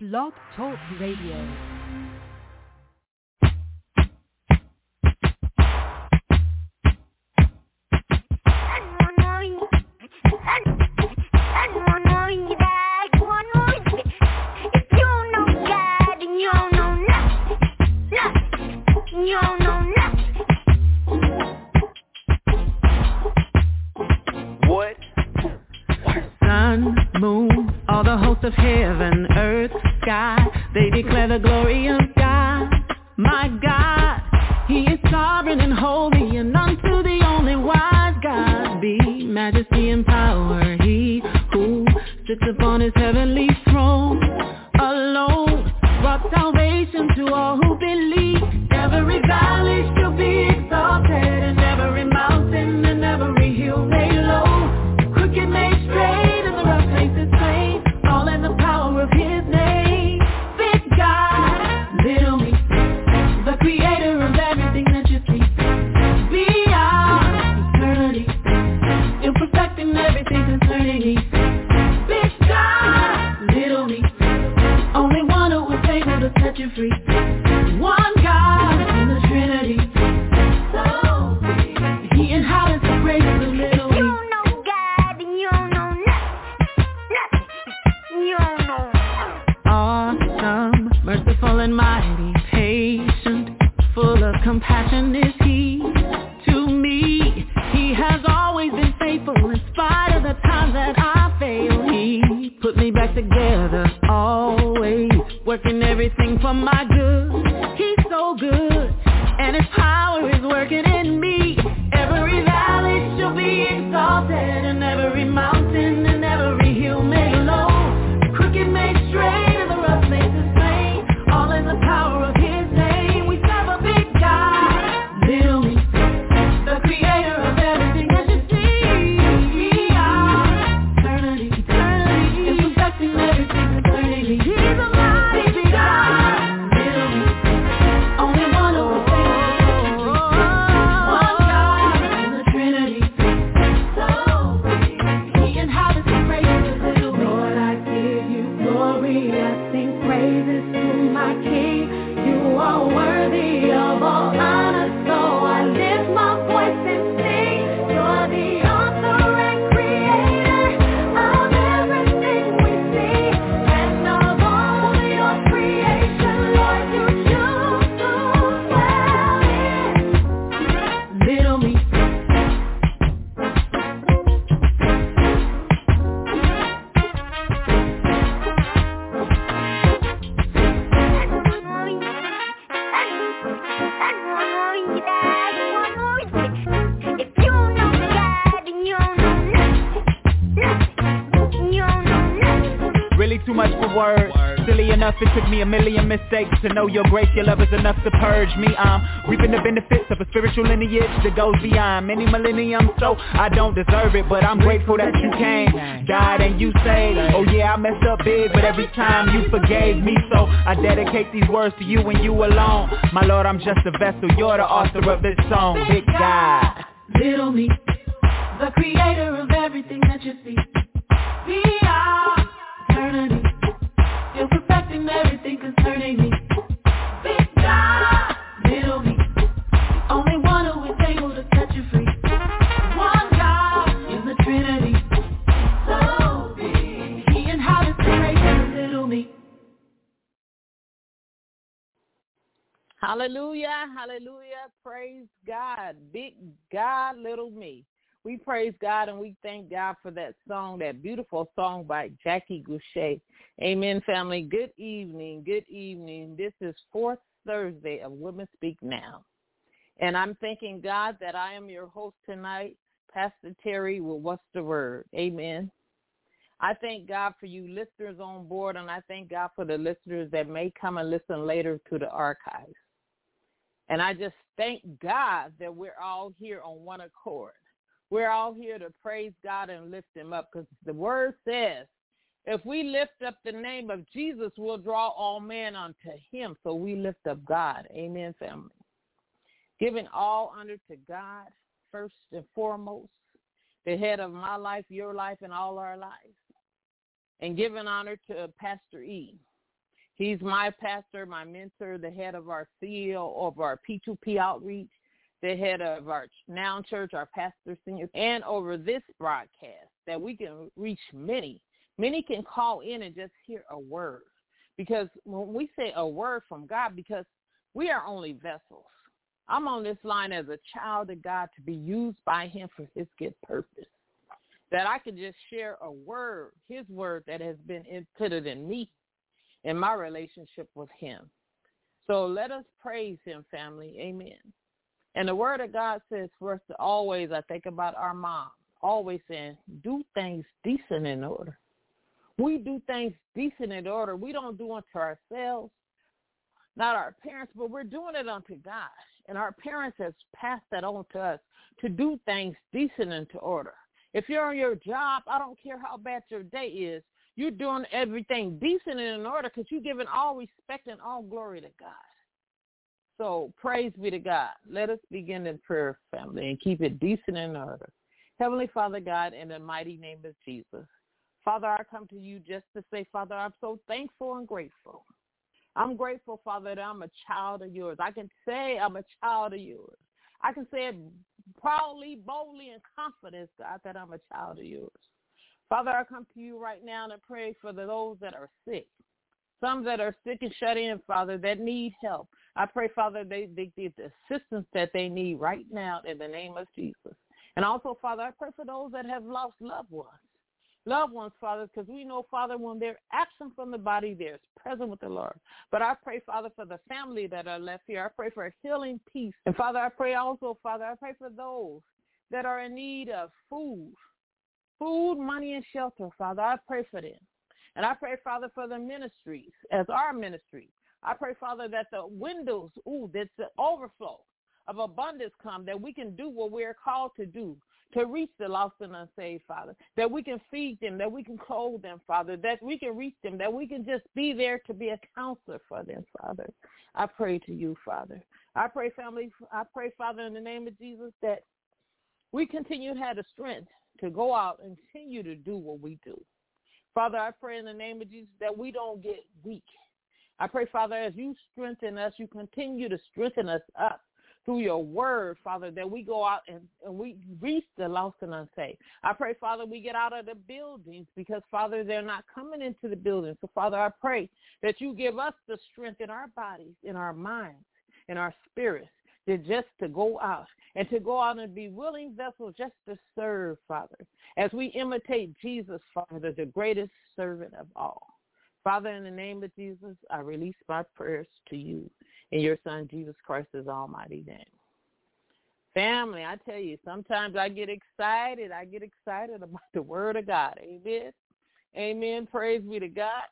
Blog Talk Radio. Of heaven, earth, sky, they declare the glory of God. My God, He is sovereign and holy, and unto the only wise God be majesty and power. He who sits upon His heavenly throne alone brought salvation to all who believe. Every valley shall be exalted, and every mountain and every hill made low. Crooked made straight, and the rough places plain. All in the power of His name. Big God, little me, the creator of everything that you see. Beyond eternity, you're perfecting everything concerning me. Big God, little me, only one who was able to set you free. One God in the Trinity, so big. He inhabits the praise of the little me. You know God and you don't know nothing. You don't know. Awesome, merciful and mighty, patient, full of compassion is He. To me, He has always been faithful in spite of the times that I fail. He put me back together, always working everything for my good. He's so good, and His power is working in me. Every valley shall be exalted, and every mountain and every hill made low. Crooked made straight, and the rough places plain. All in the power of His name. We serve a big God, little me, the creator of everything that you see. Beyond eternity, is perfecting everything concerning me. He's a mighty big God, little me, only one who was able to set you free. One God in the Trinity, so big. He inhabits the praises of little me. Lord, I give you glory, I sing praises to my King. You are worthy of all honor, so I lift my voice and sing. You're the author and creator of everything we see, and of all your creation, Lord, you choose to dwell in little me. If you know God and you don't know nothing. You don't know nothing. Really too much for words. Silly enough, it took me a million mistakes to know your grace, your love is enough to purge me. I'm reaping the benefits of a spiritual lineage that goes beyond many millenniums. So I don't deserve it, but I'm grateful that you came, died and you saved. Oh yeah, I messed up big, but every time you forgave me. So I dedicate these words to you and you alone. My Lord, I'm just a vessel, you're the author of this song. Big God, Little me, the creator of everything that you see. Beyond eternity, you're perfecting everything concerning me. Big God, little me, only one who is able to set you free. One God in the Trinity, so big. He inhabits the praises of little me. Hallelujah, hallelujah, praise God, big God, little me. We praise God and we thank God for that song, that beautiful song by Jackie Goucher. Amen, family. Good evening, good evening. This is fourth Thursday of Women Speak Now. And I'm thanking God that I am your host tonight, Pastor Terry with What's the Word. Amen. I thank God for you listeners on board, and I thank God for the listeners that may come and listen later to the archives. And I just thank God that we're all here on one accord. We're all here to praise God and lift Him up, because the word says, if we lift up the name of Jesus, we'll draw all men unto Him. So we lift up God. Amen, family. Giving all honor to God first and foremost, the head of my life, your life, and all our lives. And giving honor to Pastor E. He's my pastor, my mentor, the head of our CEO of our P2P outreach, the head of our Now Church, our pastor, senior, and over this broadcast that we can reach many. Many can call in and just hear a word. Because when we say a word from God, because we are only vessels. I'm on this line as a child of God to be used by him for his good purpose. That I can just share a word, his word that has been inputted in me in my relationship with him. So let us praise him, family. Amen. And the word of God says for us to always, I think about our mom, always saying, do things decent in order. We do things decent in order. We don't do unto ourselves, not our parents, but we're doing it unto God. And our parents has passed that on to us to do things decent into order. If you're on your job, I don't care how bad your day is, you're doing everything decent and in order because you're giving all respect and all glory to God. So praise be to God. Let us begin in prayer, family, and keep it decent and in order. Heavenly Father God, in the mighty name of Jesus. Father, I come to you just to say, Father, I'm so thankful and grateful. I'm grateful, Father, that I'm a child of yours. I can say I'm a child of yours. I can say it proudly, boldly, and confidence, God, that I'm a child of yours. Father, I come to you right now and I pray for those that are sick. Some that are sick and shut in, Father, that need help. I pray, Father, they get the assistance that they need right now in the name of Jesus. And also, Father, I pray for those that have lost loved ones. Loved ones, Father, because we know, Father, when they're absent from the body, they're present with the Lord. But I pray, Father, for the family that are left here. I pray for a healing peace. And, Father, I pray also, Father, I pray for those that are in need of food, money, and shelter, Father. I pray for them. And I pray, Father, for the ministries as our ministry. I pray, Father, that the windows, that's the overflow of abundance come, that we can do what we're called to do, to reach the lost and unsaved, Father, that we can feed them, that we can clothe them, Father, that we can reach them, that we can just be there to be a counselor for them, Father. I pray to you, Father. I pray, family, Father, in the name of Jesus, that we continue to have the strength to go out and continue to do what we do. Father, I pray in the name of Jesus that we don't get weak. I pray, Father, as you strengthen us, you continue to strengthen us up through your word, Father, that we go out and we reach the lost and unsaved. I pray, Father, we get out of the buildings because, Father, they're not coming into the buildings. So, Father, I pray that you give us the strength in our bodies, in our minds, in our spirits, to go out and be willing vessels just to serve, Father, as we imitate Jesus, Father, the greatest servant of all. Father, in the name of Jesus, I release my prayers to you in your Son, Jesus Christ's almighty name. Family, I tell you, sometimes I get excited. About the word of God. Amen. Amen. Praise be to God.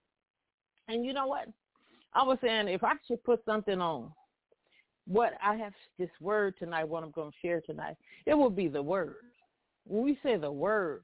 And you know what? I was saying if I should put something on what I have this word tonight, what I'm going to share tonight, it will be the word. When we say the word,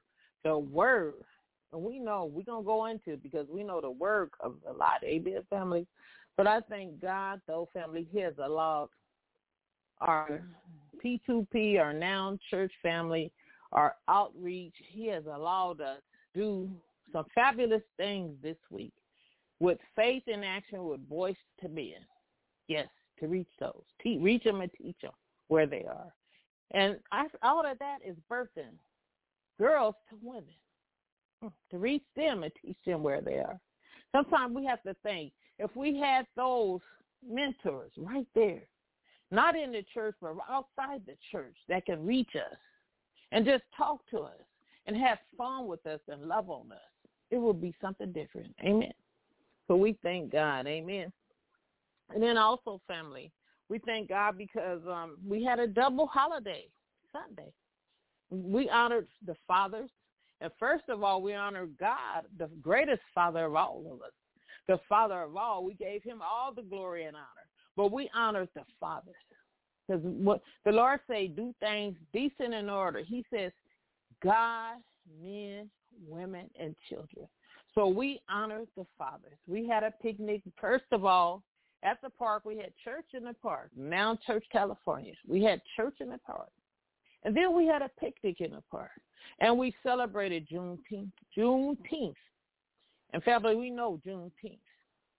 and we know we're going to go into it because we know the word covers a lot. Amen, family. But I thank God, though, family, he has allowed our P2P, our Now Church family, our outreach, he has allowed us to do some fabulous things this week with Faith in Action with Voice to Men. Yes, to reach those. Reach them and teach them where they are. And all of that is birthing girls to women, to reach them and teach them where they are. Sometimes we have to think, if we had those mentors right there, not in the church, but outside the church that can reach us and just talk to us and have fun with us and love on us, it will be something different. Amen. So we thank God. Amen. And then also, family, we thank God because we had a double holiday Sunday. We honored the fathers. And first of all, we honored God, the greatest father of all of us. The father of all. We gave him all the glory and honor. But we honored the fathers. Because what the Lord say, do things decent and order. He says, God, men, women, and children. So we honored the fathers. We had a picnic. First of all, at the park, we had church in the park, Now Church, California. We had church in the park. And then we had a picnic in the park. And we celebrated Juneteenth. And family, we know Juneteenth.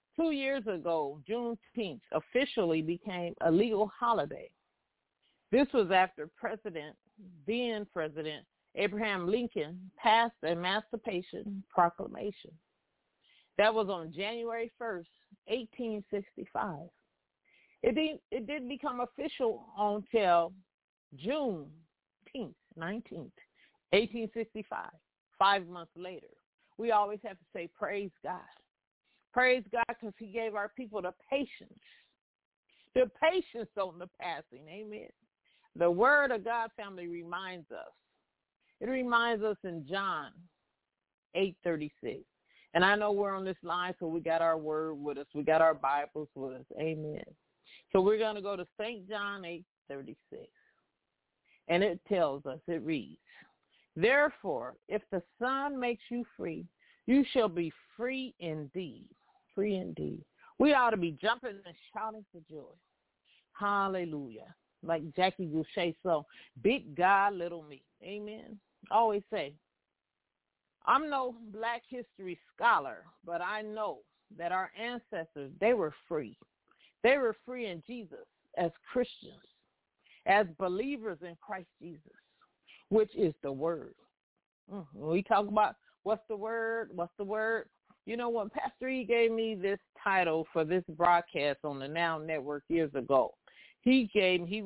2 years ago, Juneteenth officially became a legal holiday. This was after then President Abraham Lincoln passed the Emancipation Proclamation. That was on January 1st, 1865. It didn't become official until June 19th, 1865, 5 months later. We always have to say, praise God. Praise God, because he gave our people the patience on the passing. Amen. The word of God, family, reminds us. It reminds us in John 8:36. And I know we're on this line, so we got our word with us. We got our Bibles with us. Amen. So we're going to go to St. John 8:36. And it tells us, it reads, therefore, if the Son makes you free, you shall be free indeed. Free indeed. We ought to be jumping and shouting for joy. Hallelujah. Like Jackie Goucher song, big God, little me. Amen. I always say, I'm no Black history scholar, but I know that our ancestors, they were free. They were free in Jesus as Christians, as believers in Christ Jesus, which is the word. When we talk about what's the word, you know, when Pastor E gave me this title for this broadcast on the Now Network years ago, he gave me,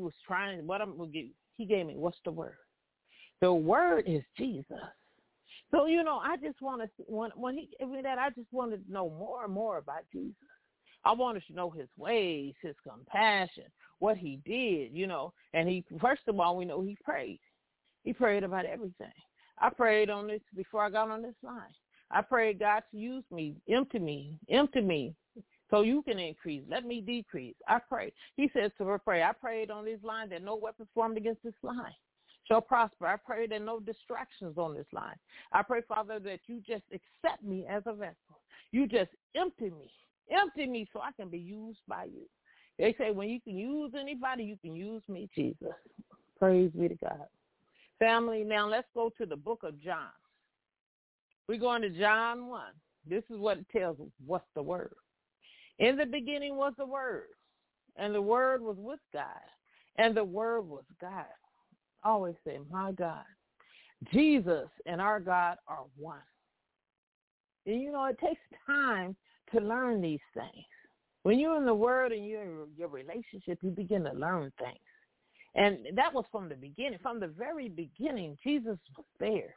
what's the word? The word is Jesus. So, you know, I just want to, when he gave me that, I just wanted to know more and more about Jesus. I wanted to know his ways, his compassion, what he did, you know. And he, first of all, we know he prayed. He prayed about everything. I prayed on this before I got on this line. I prayed God to use me, empty me, so you can increase. Let me decrease. I prayed. He says to pray. I prayed on this line that no weapons formed against this line shall prosper. I pray that no distractions on this line. I pray, Father, that you just accept me as a vessel. You just empty me so I can be used by you. They say when you can use anybody, you can use me, Jesus. Praise be to God. Family, now let's go to the book of John. We're going to John 1. This is what it tells us. What's the word? In the beginning was the word, and the word was with God, and the word was God. I always say, my God. Jesus and our God are one. And, you know, it takes time to learn these things. When you're in the word and you're in your relationship, you begin to learn things. And that was from the beginning. From the very beginning, Jesus was there.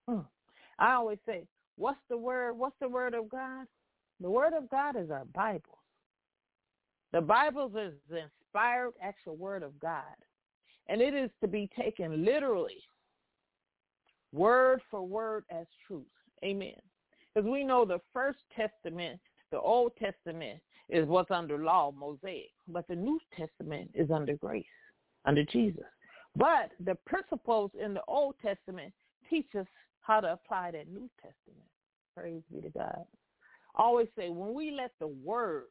I always say, what's the word? What's the word of God? The word of God is our Bible. The Bible is the inspired actual word of God. And it is to be taken literally, word for word as truth. Amen. Because we know the First Testament, the Old Testament, is what's under law, Mosaic. But the New Testament is under grace, under Jesus. But the principles in the Old Testament teach us how to apply that New Testament. Praise be to God. I always say, when we let the word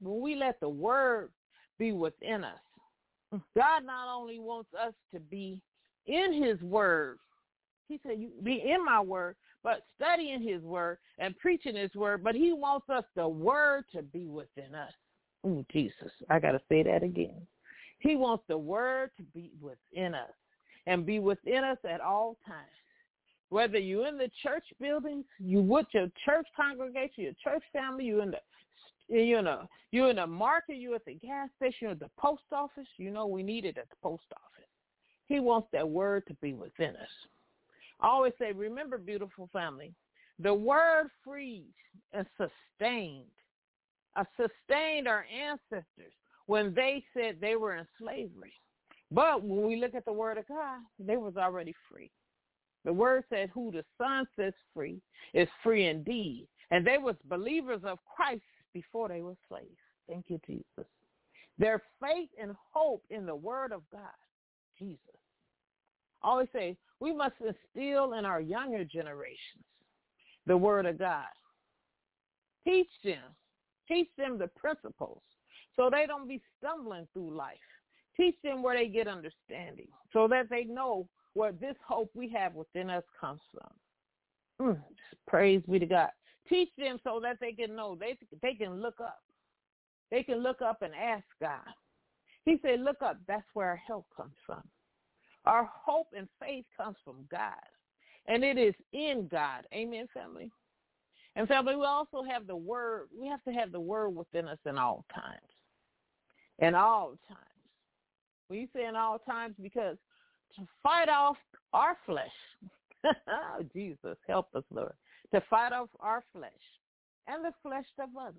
be within us, God not only wants us to be in his word, he said, you be in my word, but studying his word and preaching his word, but he wants us, the word, to be within us. Oh, Jesus, I got to say that again. He wants the word to be within us and be within us at all times. Whether you're in the church buildings, you with your church congregation, your church family, you're in the market, you're at the gas station, you're at the post office. You know we need it at the post office. He wants that word to be within us. I always say, remember, beautiful family, the word freed and sustained our ancestors when they said they were in slavery. But when we look at the word of God, they was already free. The word said, who the Son sets free is free indeed. And they was believers of Christ before they were slaves. Thank you, Jesus. Their faith and hope in the word of God, Jesus. I always say, we must instill in our younger generations the word of God. Teach them the principles so they don't be stumbling through life. Teach them where they get understanding so that they know where this hope we have within us comes from. Praise be to God. Teach them so that they can know. They can look up. They can look up and ask God. He said, look up. That's where our help comes from. Our hope and faith comes from God. And it is in God. Amen, family. And family, we also have the word. We have to have the word within us in all times. In all times. We say in all times because to fight off our flesh. Oh, Jesus, help us, Lord. To fight off our flesh and the flesh of others.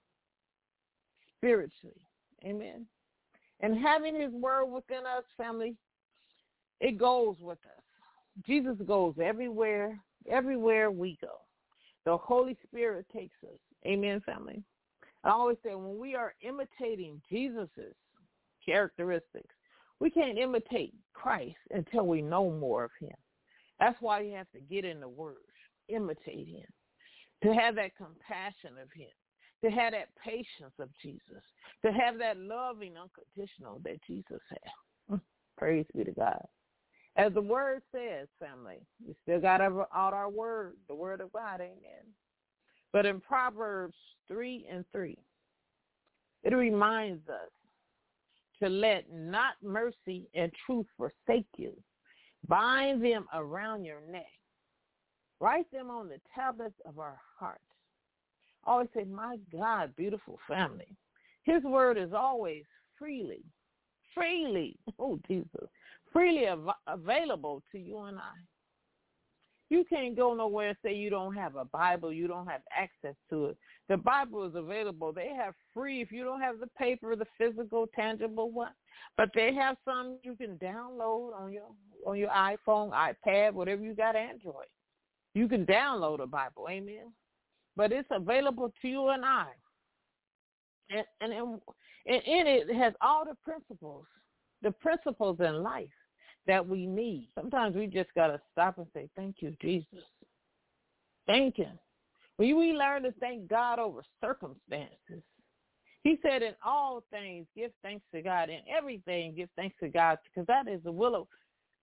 Spiritually. Amen. And having his word within us, family, it goes with us. Jesus goes everywhere we go. The Holy Spirit takes us. Amen, family. I always say when we are imitating Jesus' characteristics, we can't imitate Christ until we know more of him. That's why you have to get in the word, imitate him, to have that compassion of him, to have that patience of Jesus, to have that loving unconditional that Jesus had. Praise be to God. As the word says, family, we still got out our word, the word of God, amen. But in Proverbs 3:3, it reminds us to let not mercy and truth forsake you. Bind them around your neck. Write them on the tablets of our hearts. I always say, my God, beautiful family. His word is always freely, oh Jesus, freely available to you and I. You can't go nowhere and say you don't have a Bible, you don't have access to it. The Bible is available. They have free, if you don't have the paper, the physical, tangible one. But they have some you can download on your iPhone, iPad, whatever you got, Android. You can download a Bible, amen. But it's available to you and I. And in it has all the principles in life that we need. Sometimes we just got to stop and say, thank you, Jesus. Thank him. When we learn to thank God over circumstances, he said in all things, give thanks to God. In everything, give thanks to God, because that is the will of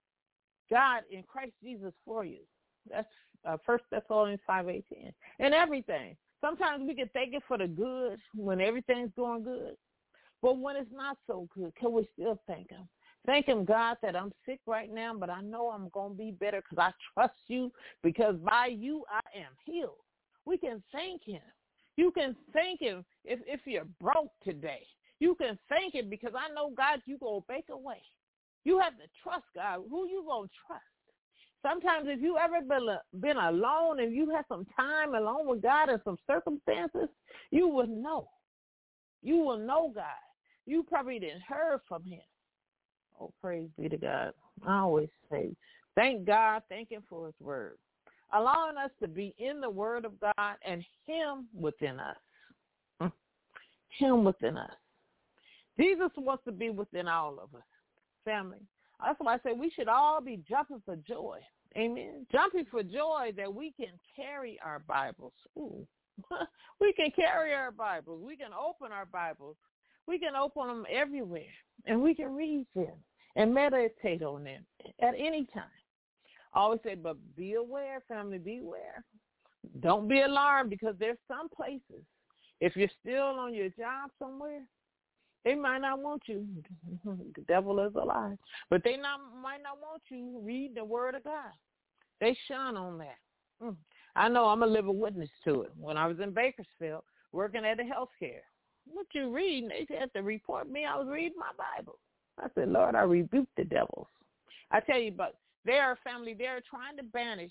God in Christ Jesus for you. That's 1 Thessalonians 5:18. In everything. Sometimes we can thank it for the good when everything's going good. But when it's not so good, can we still thank him? Thank him, God, that I'm sick right now, but I know I'm going to be better because I trust you, because by you I am healed. We can thank him. You can thank him if you're broke today. You can thank him because I know, God, you going to make a way. You have to trust God. Who you going to trust? Sometimes if you ever been alone and you had some time alone with God in some circumstances, you will know. You will know God. You probably didn't hear from him. Oh, praise be to God. I always say, thank God, thank him for his word, allowing us to be in the word of God and him within us. Him within us. Jesus wants to be within all of us, family. That's why I say we should all be jumping for joy. Amen. Jumping for joy that we can carry our Bibles. Ooh. We can carry our Bibles. We can open our Bibles. We can open them everywhere, and we can read them and meditate on them at any time. I always say, but be aware, family, beware. Don't be alarmed, because there's some places, if you're still on your job somewhere, they might not want you. The devil is a lie. But they might not want you reading the word of God. They shun on that. I know, I'm a living witness to it. When I was in Bakersfield working at the healthcare, what you reading? They had to report me. I was reading my Bible. I said, Lord, I rebuke the devils. I tell you, but they are a family. They're trying to banish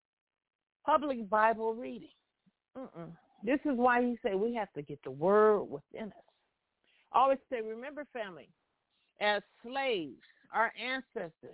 public Bible reading. This is why he said we have to get the word within us. I always say, remember, family, as slaves, our ancestors,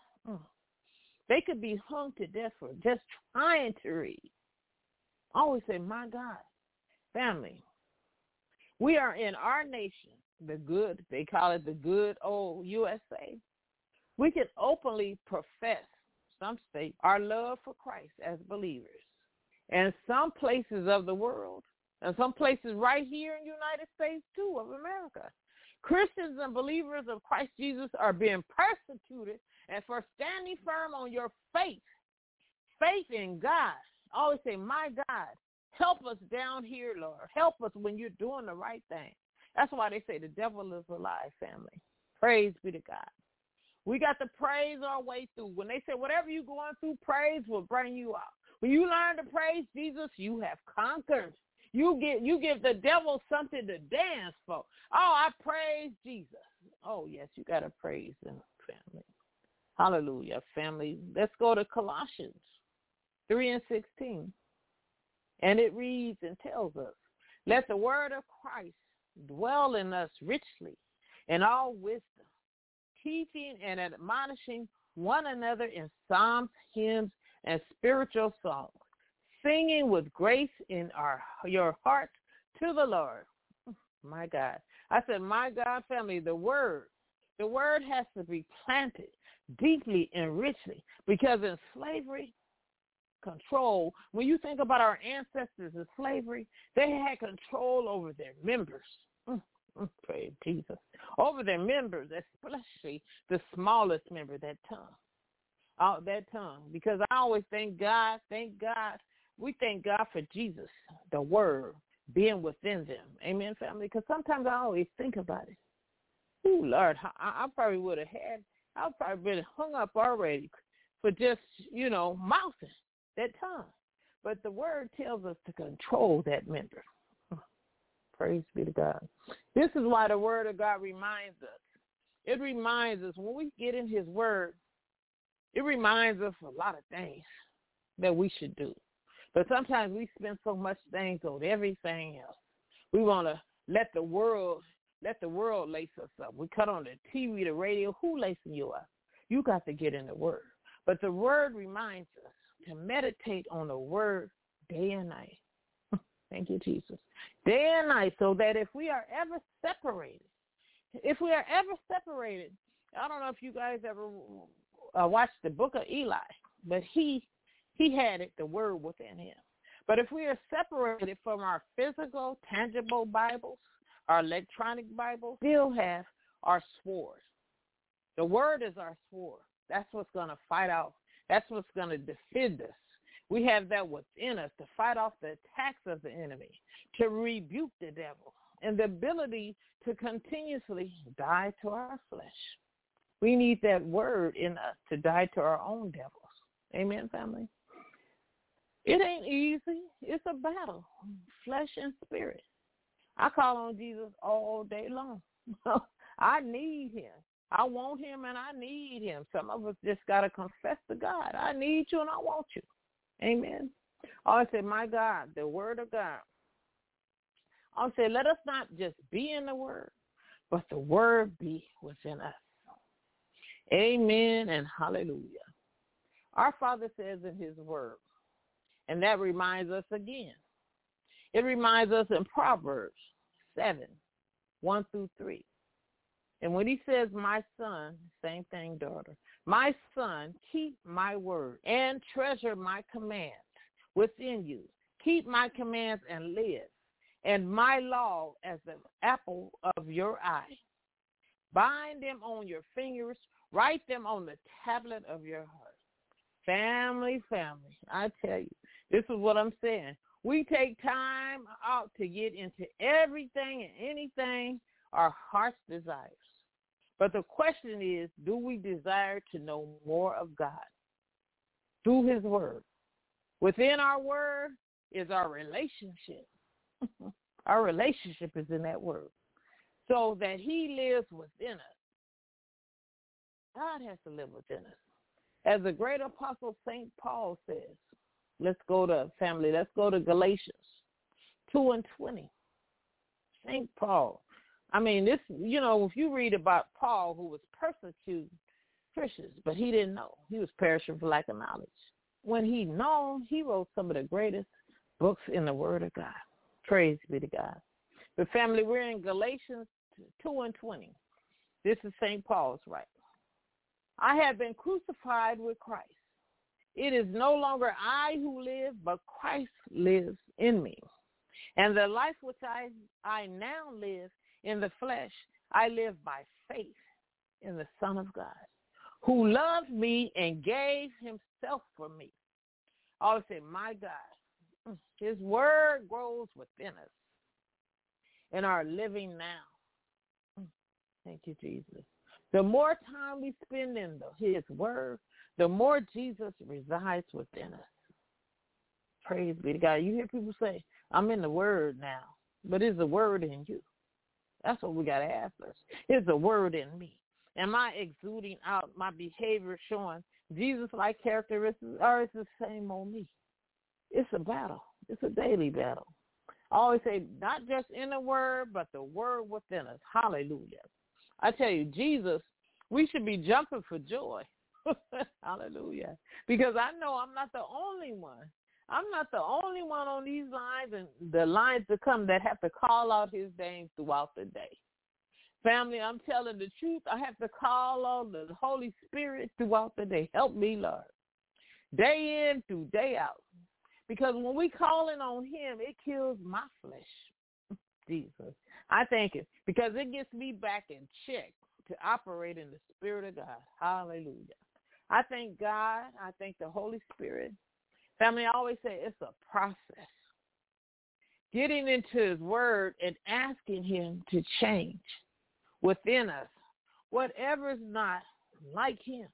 they could be hung to death for just trying to read. I always say, my God, family, we are in our nation, they call it the good old USA. We can openly profess, some state, our love for Christ as believers. And some places of the world, and some places right here in the United States, too, of America, Christians and believers of Christ Jesus are being persecuted, and for standing firm on your faith in God. I always say, my God, Help us down here, Lord. Help us when you're doing the right thing. That's why they say the devil is alive, family. Praise be to God. We got to praise our way through. When they say whatever you're going through, praise will bring you out. When you learn to praise Jesus, you have conquered. You give the devil something to dance for. Oh, I praise Jesus. Oh, yes, you got to praise him, family. Hallelujah, family. Let's go to Colossians 3:16. And it reads and tells us, let the word of Christ dwell in us richly in all wisdom, teaching and admonishing one another in psalms, hymns, and spiritual songs, singing with grace in your hearts to the Lord. My God. I said, my God, family, the word has to be planted deeply and richly, because in slavery, control, when you think about our ancestors in slavery, they had control over their members. Praise Jesus. Over their members, especially the smallest member, that tongue. Because I always thank God. We thank God for Jesus, the word, being within them. Amen, family? Because sometimes I always think about it. Ooh, Lord, I probably would have I've probably been hung up already for just, mouthing that tongue. But the word tells us to control that member. Praise be to God. This is why the word of God reminds us. It reminds us when we get in his word, it reminds us a lot of things that we should do. But sometimes we spend so much things on everything else. We want to let the world lace us up. We cut on the TV, the radio. Who lacing you up? You got to get in the word. But the word reminds us to meditate on the word day and night. Thank you, Jesus. Day and night, so that if we are ever separated, I don't know if you guys ever watched the book of Eli, but he had it, the word within him. But if we are separated from our physical, tangible Bibles, our electronic Bibles, we still have our sword. The word is our sword. That's what's going to fight out. That's what's going to defend us. We have that within us to fight off the attacks of the enemy, to rebuke the devil, and the ability to continuously die to our flesh. We need that word in us to die to our own devils. Amen, family? It ain't easy. It's a battle, flesh and spirit. I call on Jesus all day long. I need him. I want him and I need him. Some of us just got to confess to God. I need you and I want you. Amen. I say, my God, the word of God. I say, let us not just be in the word, but the word be within us. Amen and hallelujah. Our Father says in his word, and that reminds us again. It reminds us in Proverbs 7:1-3. And when he says, my son, same thing, daughter, my son, keep my word and treasure my commands within you. Keep my commands and live, and my law as the apple of your eye. Bind them on your fingers, write them on the tablet of your heart. Family, I tell you, this is what I'm saying. We take time out to get into everything and anything our heart's desires. But the question is, do we desire to know more of God through his word? Within our word is our relationship. Our relationship is in that word. So that he lives within us. God has to live within us. As the great apostle St. Paul says, let's go to Galatians 2:20. St. Paul. I mean, this, if you read about Paul, who was persecuting Christians, but he didn't know. He was perishing for lack of knowledge. When he known, he wrote some of the greatest books in the Word of God. Praise be to God. But family, we're in Galatians 2:20. This is St. Paul's writing. I have been crucified with Christ. It is no longer I who live, but Christ lives in me. And the life which I now live in the flesh, I live by faith in the Son of God, who loved me and gave himself for me. I always say, my God. His word grows within us and are living now. Thank you, Jesus. The more time we spend in his word, the more Jesus resides within us. Praise be to God. You hear people say, I'm in the word now, but is the word in you? That's what we got to ask us. Is the word in me? Am I exuding out my behavior showing Jesus-like characteristics, or is it the same on me? It's a battle. It's a daily battle. I always say, not just in the word, but the word within us. Hallelujah. I tell you, Jesus, we should be jumping for joy. Hallelujah. Because I know I'm not the only one. I'm not the only one on these lines and the lines to come that have to call out his name throughout the day. Family, I'm telling the truth. I have to call on the Holy Spirit throughout the day. Help me, Lord. Day in through day out. Because when we calling on him, it kills my flesh. Jesus. I thank you. Because it gets me back in check to operate in the Spirit of God. Hallelujah. I thank God. I thank the Holy Spirit. Family, I always say it's a process. Getting into his word and asking him to change within us whatever is not like him.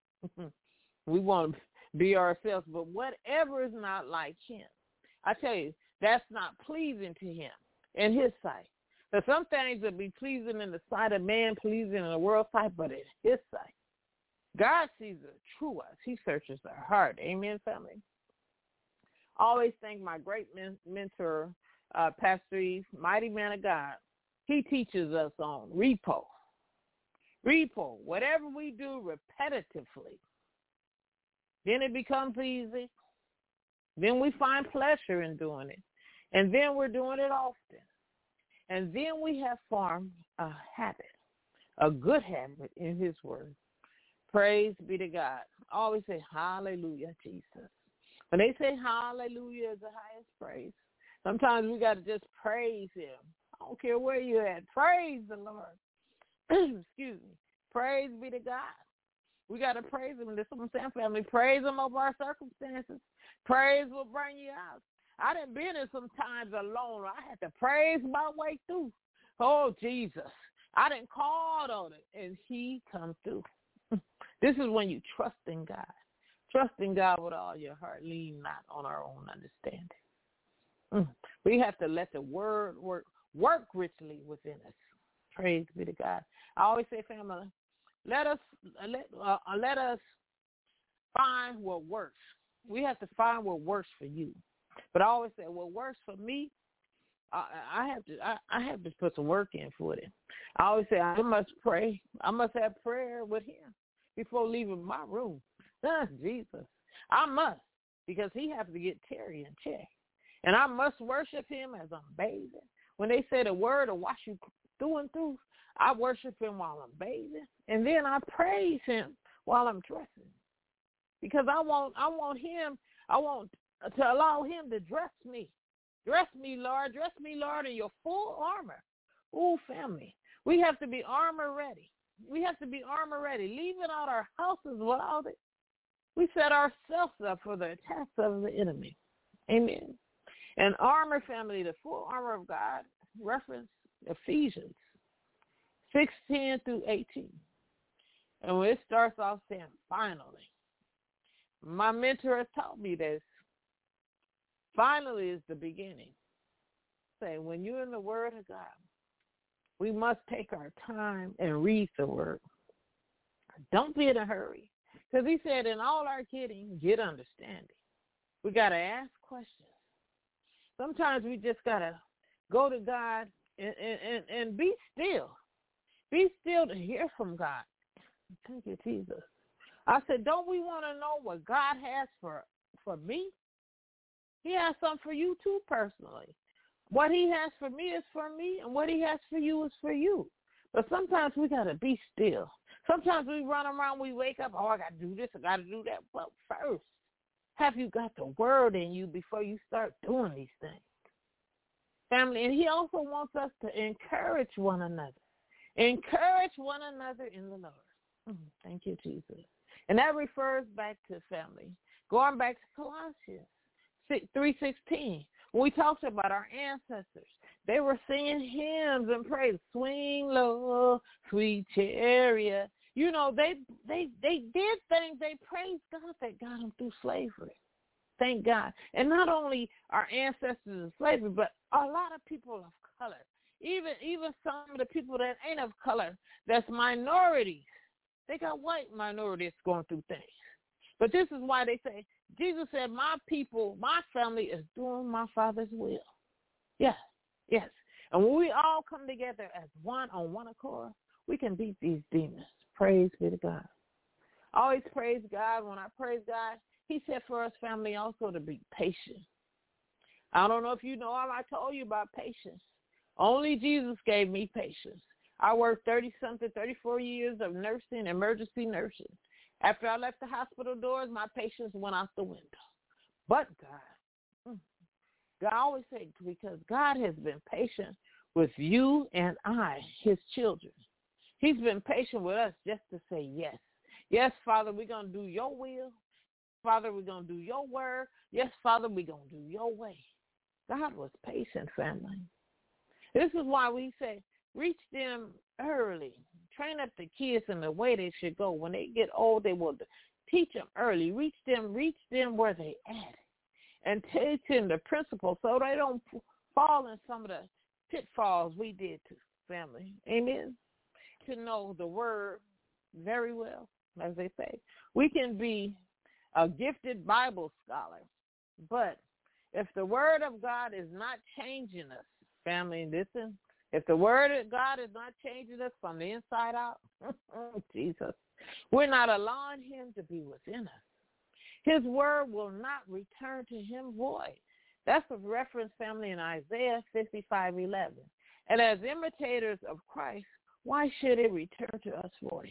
We want to be ourselves, but whatever is not like him, I tell you, that's not pleasing to him in his sight. But some things will be pleasing in the sight of man, pleasing in the world's sight, but in his sight. God sees the true us. He searches our heart. Amen, family? I always thank my great mentor, Pastor Eve, mighty man of God. He teaches us on repo. Repo, whatever we do repetitively, then it becomes easy. Then we find pleasure in doing it. And then we're doing it often. And then we have formed a habit, a good habit in his word. Praise be to God. I always say, hallelujah, Jesus. When they say hallelujah is the highest praise, sometimes we got to just praise him. I don't care where you're at. Praise the Lord. Excuse me. Praise be to God. We got to praise him. This is what I'm saying, family. Praise him over our circumstances. Praise will bring you out. I done been in some times alone. I had to praise my way through. Oh, Jesus. I done called on it, and he come through. This is when you trust in God. Trust in God with all your heart. Lean not on our own understanding. We have to let the word work richly within us. Praise be to God. I always say, family, let us find what works. We have to find what works for you. But I always say, what works for me, I have to put some work in for it. I always say, I must pray. I must have prayer with him before leaving my room. Jesus. I must, because he has to get Terry in check. And I must worship him as I'm bathing. When they say the word will wash you through and through, I worship him while I'm bathing. And then I praise him while I'm dressing. Because I want to allow him to dress me. Dress me, Lord. Dress me, Lord, in your full armor. Ooh, family. We have to be armor ready. We have to be armor ready. Leaving out our houses without it. We set ourselves up for the attacks of the enemy. Amen. And armor, family, the full armor of God, reference Ephesians 6:10 through 18. And when it starts off saying, finally, my mentor has taught me this. Finally is the beginning. Say, when you're in the Word of God, we must take our time and read the Word. Don't be in a hurry. Because he said, in all our getting, get understanding. We got to ask questions. Sometimes we just got to go to God and be still. Be still to hear from God. Thank you, Jesus. I said, don't we want to know what God has for me? He has something for you too personally. What he has for me is for me, and what he has for you is for you. But sometimes we got to be still. Sometimes we run around, we wake up, I got to do this, I got to do that. Well, first, have you got the word in you before you start doing these things? Family, and he also wants us to encourage one another. Encourage one another in the Lord. Thank you, Jesus. And that refers back to family. Going back to Colossians 3:16. When we talked about our ancestors, they were singing hymns and praise. Swing low, sweet chariot. You know, they did things. They praised God that got them through slavery. Thank God. And not only our ancestors in slavery, but a lot of people of color. Even some of the people that ain't of color, that's minorities. They got white minorities going through things. But this is why they say, Jesus said, my people, my family is doing my Father's will. Yes, yes. And when we all come together as one on one accord, we can beat these demons. Praise be to God. I always praise God. When I praise God, he said for us, family, also to be patient. I don't know if you know, I told you about patience. Only Jesus gave me patience. I worked 34 years of nursing, emergency nursing. After I left the hospital doors, my patience went out the window. But God always said, because God has been patient with you and I, his children. He's been patient with us just to say yes. Yes, Father, we're going to do your will. Father, we're going to do your word. Yes, Father, we're going to do your way. God was patient, family. This is why we say, reach them early. Train up the kids in the way they should go. When they get old, they will teach them early. Reach them where they at. And teach them the principles so they don't fall in some of the pitfalls we did to family. Amen. To know the word very well, as they say. We can be a gifted Bible scholar, but if the word of God is not changing us, family, listen, if the word of God is not changing us from the inside out, Jesus, we're not allowing him to be within us. His word will not return to him void. That's a reference, family, in Isaiah 55:11. And as imitators of Christ, why should it return to us void?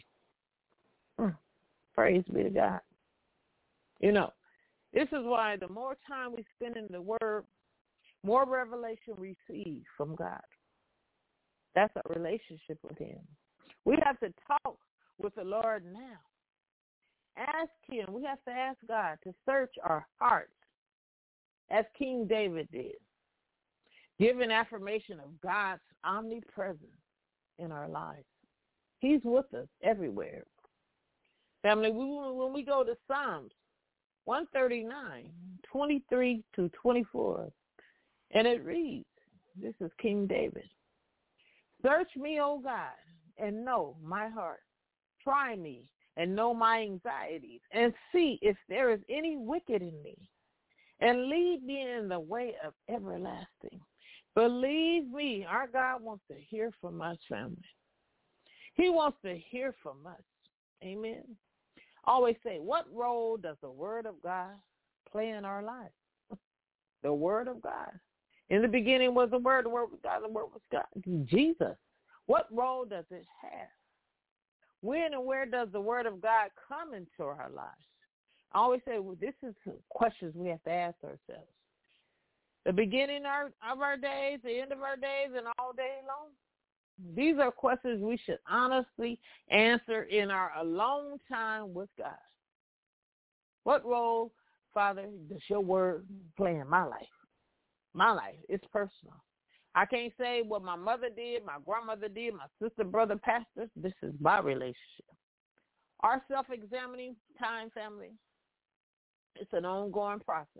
Praise be to God. You know, this is why the more time we spend in the word, more revelation we receive from God. That's a relationship with him. We have to talk with the Lord now. Ask him. We have to ask God to search our hearts as King David did. Give an affirmation of God's omnipresence in our lives. He's with us everywhere. Family, when we go to Psalms 139, 23 to 24, and it reads, this is King David. Search me, O God, and know my heart. Try me and know my anxieties, and see if there is any wicked in me, and lead me in the way of everlasting. Believe me, our God wants to hear from us, family. He wants to hear from us. Amen. Always say, what role does the word of God play in our lives? The word of God. In the beginning was the word was God, the word was God. Jesus. What role does it have? When and where does the word of God come into our lives? I always say, well, this is questions we have to ask ourselves. The beginning of our days, the end of our days, and all day long. These are questions we should honestly answer in our alone time with God. What role, Father, does your word play in my life? My life is personal. I can't say what my mother did, my grandmother did, my sister, brother, pastor. This is my relationship. Our self-examining time, family, it's an ongoing process.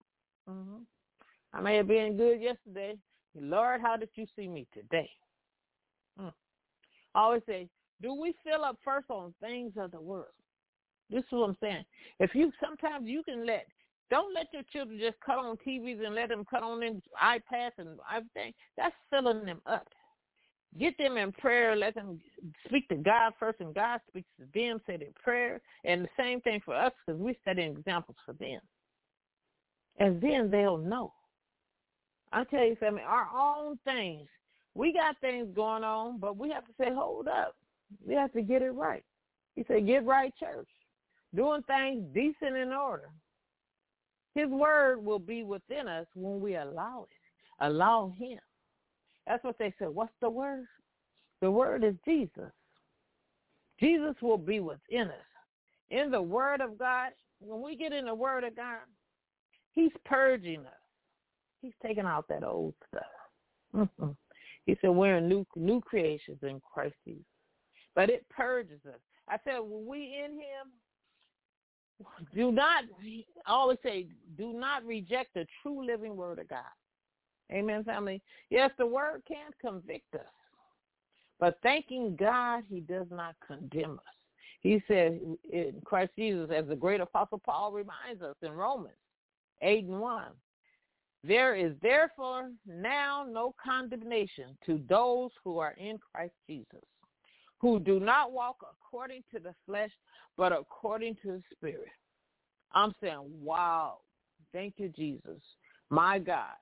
I may have been good yesterday. Lord, how did you see me today? I always say, do we fill up first on things of the world? This is what I'm saying. Sometimes you can don't let your children just cut on TVs and let them cut on them iPads and everything. That's filling them up. Get them in prayer. Let them speak to God first, and God speaks to them, say their prayer. And the same thing for us, because we're setting examples for them. And then they'll know. I tell you, family, our own things. We got things going on, but we have to say, hold up. We have to get it right. He said, get right, church. Doing things decent in order. His word will be within us when we allow it. Allow him. That's what they said. What's the word? The word is Jesus. Jesus will be within us. In the word of God, when we get in the word of God, He's purging us. He's taking out that old stuff. He said we're new creations in Christ Jesus. But it purges us. I said when we in him, I always say, do not reject the true living word of God. Amen, family. Yes, the word can convict us. But thanking God, he does not condemn us. He said in Christ Jesus, as the great apostle Paul reminds us in Romans 8:1, there is therefore now no condemnation to those who are in Christ Jesus, who do not walk according to the flesh, but according to the Spirit. I'm saying, wow, thank you, Jesus, my God.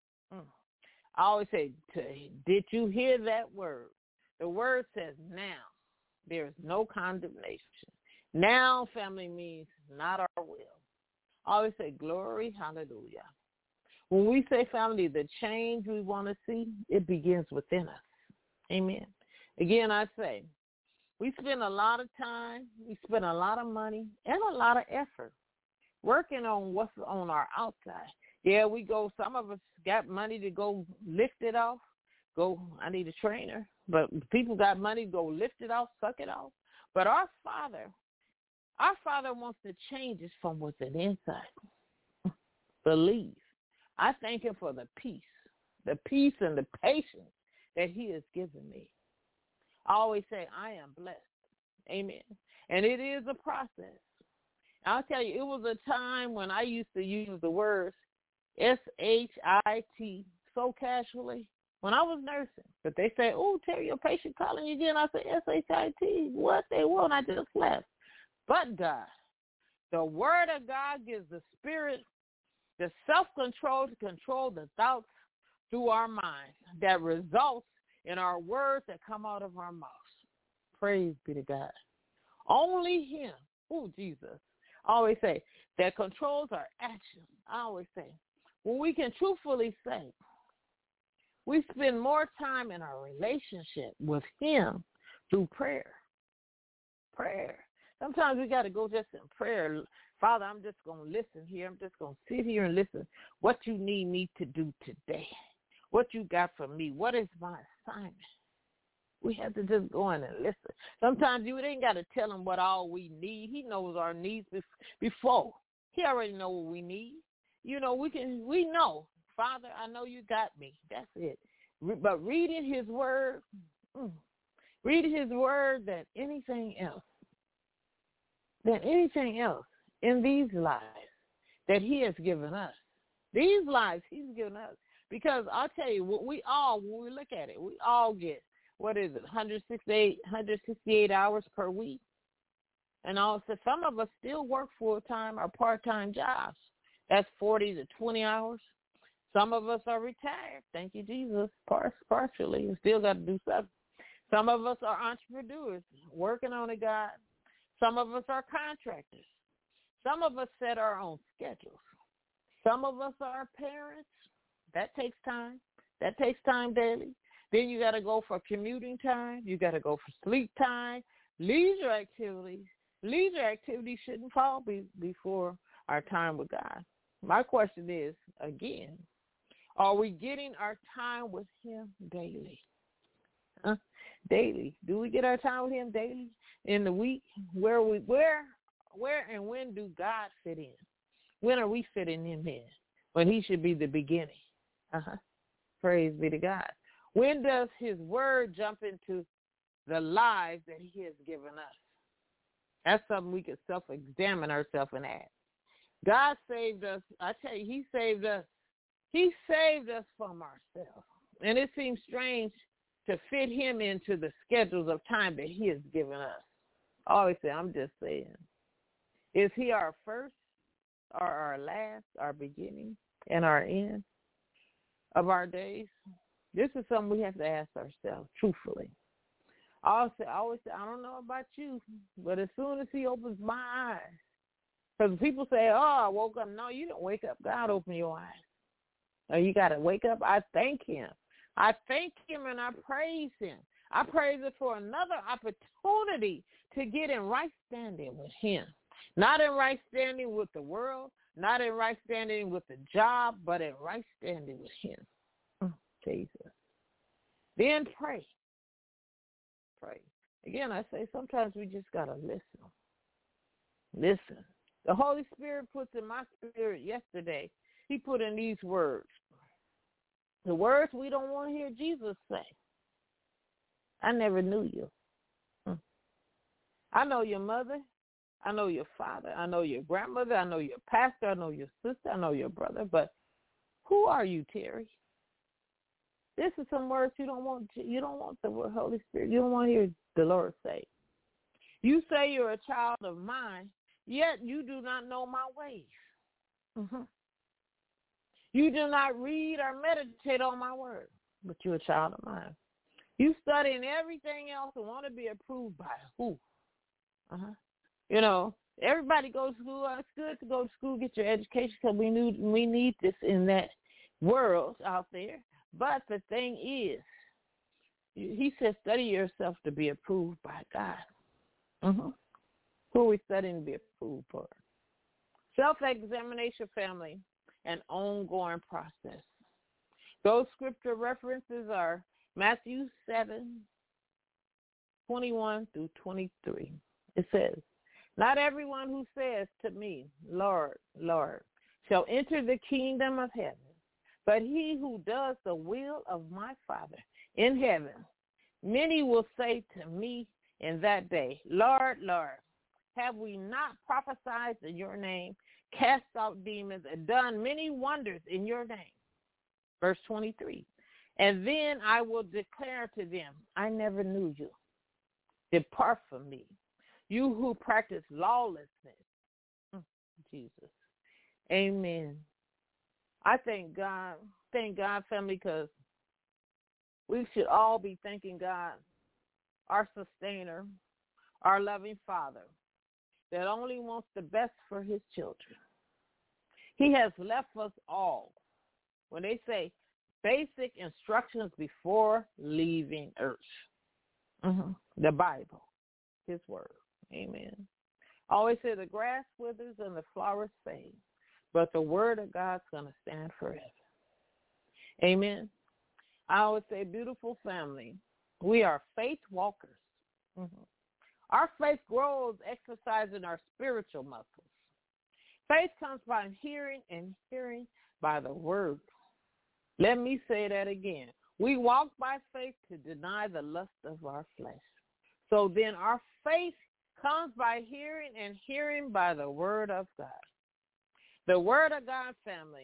I always say, did you hear that word? The word says now. There is no condemnation. Now, family, means not our will. I always say, glory, hallelujah. When we say, family, the change we want to see, it begins within us. Amen. Again, I say, we spend a lot of time, we spend a lot of money, and a lot of effort working on what's on our outside. Yeah, we go, some of us got money to go lift it off. I need a trainer. But people got money to go lift it off, suck it off. But our Father wants to change us from within inside. Believe. I thank him for the peace and the patience that he has given me. I always say, I am blessed. Amen. And it is a process. I'll tell you, it was a time when I used to use the words S-H-I-T so casually when I was nursing. But they say, oh, Terry, your patient calling you again. I said, S-H-I-T. What? They won't. I just left. But God, the word of God gives the spirit the self-control to control the thoughts through our minds that results in our words that come out of our mouths. Praise be to God. Only him, Jesus, I always say, that controls our actions. I always say, when we can truthfully say, we spend more time in our relationship with him through prayer. Sometimes we got to go just in prayer. Father, I'm just going to listen here. I'm just going to sit here and listen. What you need me to do today. What you got for me. What is my assignment? We have to just go in and listen. Sometimes you ain't got to tell him what all we need. He knows our needs before. He already know what we need. You know, we know. Father, I know you got me. That's it. But reading his word, than anything else in these lives that he has given us. These lives he's given us. Because I'll tell you, when we look at it, we all get, 168 hours per week. And also some of us still work full-time or part-time jobs. That's 40 to 20 hours. Some of us are retired. Thank you, Jesus, partially. We still got to do something. Some of us are entrepreneurs, working on it, God. Some of us are contractors. Some of us set our own schedules. Some of us are parents. That takes time. That takes time daily. Then you got to go for commuting time. You got to go for sleep time, leisure activities. Leisure activities shouldn't fall before our time with God. My question is, again, are we getting our time with him daily? Daily. Do we get our time with him daily in the week? Where and when do God fit in? When are we fitting him in? When he should be the beginning. Praise be to God. When does his word jump into the lives that he has given us? That's something we can self-examine ourselves and ask. God saved us. I tell you, he saved us. He saved us from ourselves. And it seems strange to fit him into the schedules of time that he has given us. I always say, I'm just saying. Is he our first or our last, our beginning and our end of our days? This is something we have to ask ourselves truthfully. I always say, I don't know about you, but as soon as he opens my eyes, because people say, oh, I woke up. No, you didn't wake up. God opened your eyes. No, you got to wake up. I thank him. I thank him and I praise him. I praise him for another opportunity to get in right standing with him. Not in right standing with the world, not in right standing with the job, but in right standing with him. Jesus. Then pray. Pray. Again, I say sometimes we just got to listen. Listen. The Holy Spirit puts in my spirit yesterday, he put in these words. The words we don't want to hear Jesus say. I never knew you. I know your mother. I know your father. I know your grandmother. I know your pastor. I know your sister. I know your brother. But who are you, Terry? This is some words you don't want. You don't want the word Holy Spirit. You don't want to hear the Lord say. You say you're a child of mine, yet you do not know my ways. You do not read or meditate on my word, but you're a child of mine. You studying everything else and want to be approved by who? You know, everybody goes to school. It's good to go to school, get your education, because we need this in that world out there. But the thing is, he says, study yourself to be approved by God. Who are we studying to be approved for? Self-examination, family, an ongoing process. Those scripture references are Matthew 7:21 through 23. It says, not everyone who says to me, Lord, Lord, shall enter the kingdom of heaven, but he who does the will of my Father in heaven. Many will say to me in that day, Lord, Lord, have we not prophesied in your name, cast out demons, and done many wonders in your name? Verse 23. And then I will declare to them, I never knew you. Depart from me, you who practice lawlessness. Jesus. Amen. I thank God, family, because we should all be thanking God, our sustainer, our loving Father, that only wants the best for his children. He has left us all, when they say, basic instructions before leaving earth. The Bible, his word. Amen. I always say the grass withers and the flowers fade, but the word of God's going to stand forever. Amen. I always say, beautiful family, we are faith walkers. Our faith grows exercising our spiritual muscles. Faith comes by hearing, and hearing by the word. Let me say that again. We walk by faith to deny the lust of our flesh. So then our faith comes by hearing, and hearing by the word of God. The word of God, family.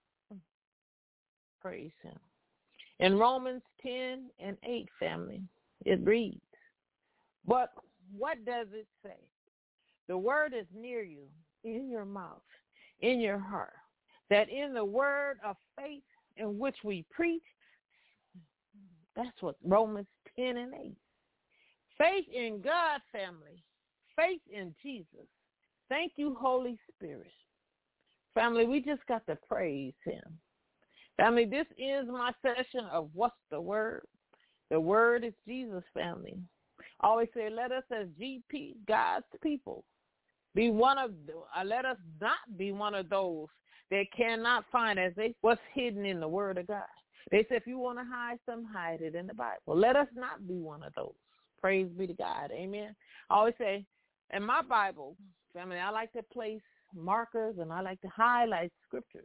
Praise him. In Romans 10:8, family, it reads, but what does it say? The word is near you, in your mouth, in your heart, that in the word of faith in which we preach, that's what Romans 10:8. Faith in God, family. Faith in Jesus. Thank you, Holy Spirit. Family, we just got to praise him. Family, this is my session of What's the Word? The Word is Jesus, family. I always say, let us as GP, God's people, be let us not be one of those that cannot find what's hidden in the Word of God. They say if you want to hide something, hide it in the Bible. Let us not be one of those. Praise be to God. Amen. I always say, in my Bible, family, I like to place markers and I like to highlight scriptures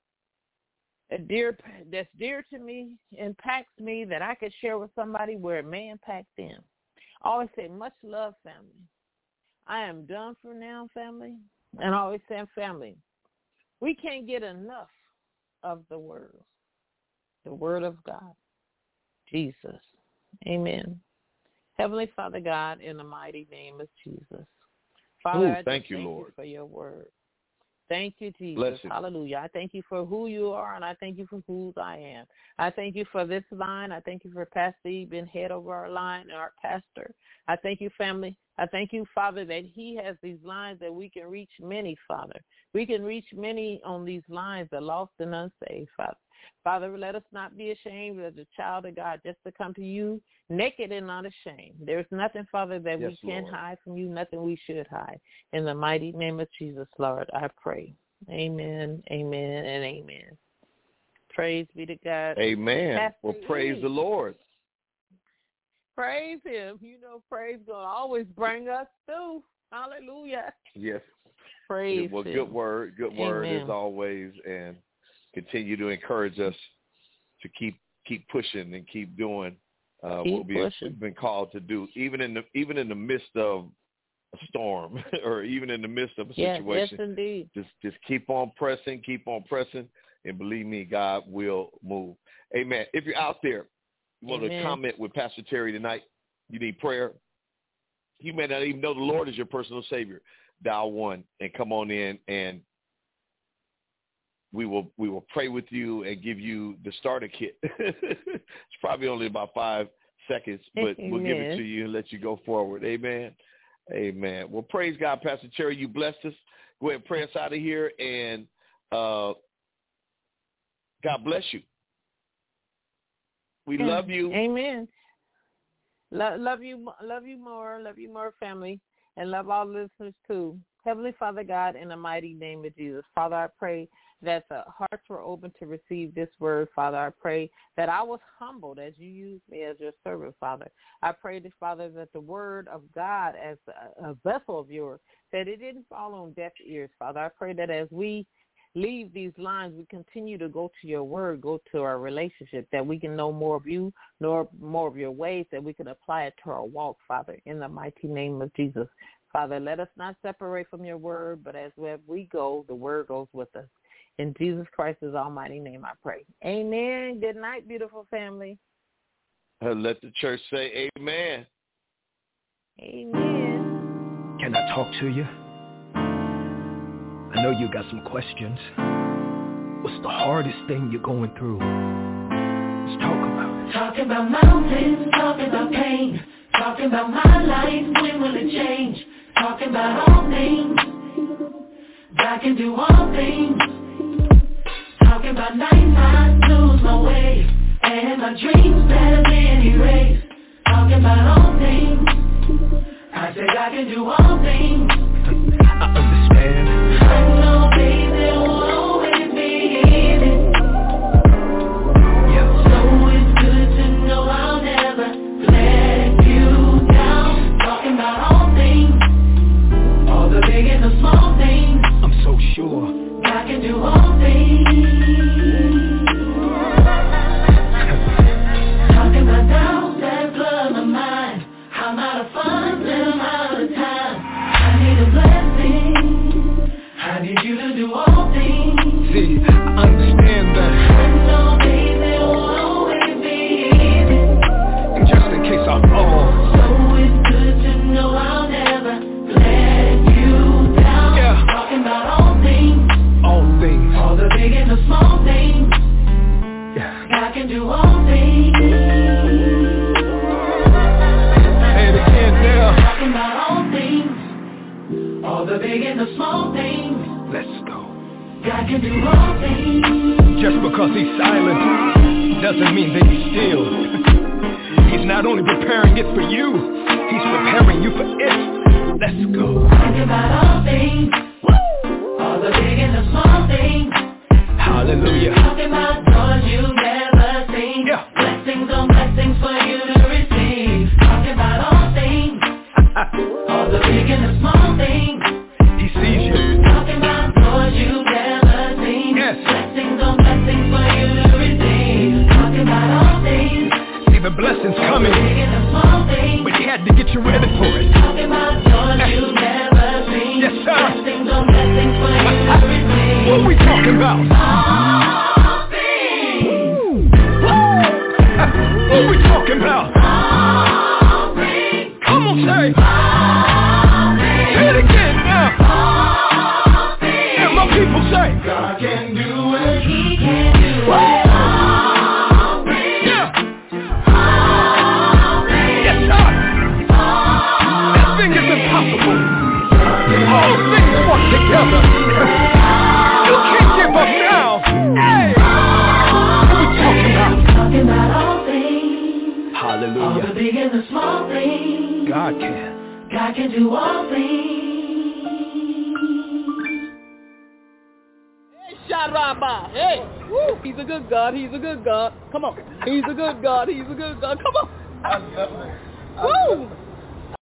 that's dear to me, impacts me, that I could share with somebody where it may impact them. I always say, much love, family. I am done for now, family. And I always say, family, we can't get enough of the word of God, Jesus. Amen. Heavenly Father God, in the mighty name of Jesus. Father, I thank you, Lord, for your word. Thank you, Jesus. Bless you. Hallelujah. I thank you for who you are, and I thank you for whose I am. I thank you for this line. I thank you for Pastor Eve being head over our line and our pastor. I thank you, family. I thank you, Father, that he has these lines that we can reach many, Father. We can reach many on these lines, the lost and unsaved, Father. Father, let us not be ashamed as a child of God, just to come to you naked and not ashamed. There's nothing, Father, that we can hide from you, nothing we should hide. In the mighty name of Jesus, Lord, I pray. Amen, amen, and amen. Praise be to God. Amen. Pastor Well, praise the Lord. Praise him. You know, praise going to always bring us through. Hallelujah. Yes. Praise well, him. good word Amen. as always, and continue to encourage us to keep pushing and keep doing what we've been called to do, even in the midst of a storm or even in the midst of a situation. Yes, indeed. Just keep on pressing, and believe me, God will move. Amen. If you're out there, you want to comment with Pastor Terry tonight, you need prayer, you may not even know the Lord is your personal Savior, dial 1 and come on in, and we will pray with you and give you the starter kit. It's probably only about 5 seconds, but we'll give it to you and let you go forward. Amen. Amen. Well, praise God, Pastor Terry. You blessed us. Go ahead and pray us out of here, and God bless you. We love you. Amen. Love you more, family, and love all listeners too. Heavenly Father God, in the mighty name of Jesus, Father, I pray that the hearts were open to receive this word, Father. I pray that I was humbled as you used me as your servant, Father. I pray, Father, that the word of God as a vessel of yours, that it didn't fall on deaf ears, Father. I pray that as we leave these lines, we continue to go to your word, go to our relationship, that we can know more of you, know more of your ways, that we can apply it to our walk, Father, in the mighty name of Jesus. Father, let us not separate from your word, but as we go, the word goes with us. In Jesus Christ's almighty name, I pray. Amen. Good night, beautiful family. Let the church say amen. Amen. Can I talk to you? I know you got some questions. What's the hardest thing you're going through? Let's talk about it. Talking about mountains, talking about pain, talking about my life, when will it change? Talking about all things, God can do all things. Talking about nights I lose my way, and my dreams that have been erased. Talking about all things, I said I can do all things. I understand. I know baby will always be in it. Yeah. So it's good to know I'll never let you down. Talking about all things, all the big and the small things. I'm so sure I can do all things. Talking about doubts that flood my mind. I'm out of funds and I'm out of time. I need a blessing. I need you to do all things. See, I understand that. I know baby will always be in it. And just in case I fall, So it's good to know I'll never let you down. Yeah. Talking about all things, all things. all the big and the small things. Yeah. I can do all things. Say it again now. Talking about all things, all the big and the small things. Let's go. God can do all things. Just because he's silent doesn't mean that he's still. He's not only preparing it for you, he's preparing you for it. Let's go. Talking about all things, all the big and the small things. Hallelujah. Talking about doors you've never seen. Yeah. Blessings on blessings for you to receive. Talking about all things, all the big and the small things. He sees you. Talking about doors you've never seen. Yes. Blessings on blessings for you to receive. Talking about all things, See the blessings coming, big and the small things. but he had to get you ready for it. Talking about doors you've never seen. Yes, sir. Blessings on blessings for you to receive. What we talking about? All things. What we talking about? All things. Come on, say. All things. Say it again now. All things. And my people say. God can do it. He can do it. All things. Yeah. All things. Yes, sir. Nothing is impossible. All things work together. You can't give up now. Hey. Hallelujah. All the big and the small things. God can. God can do all things. Sharaba, hey, woo, he's a good God, he's a good God, come on, he's a good God, he's a good God, come on, woo,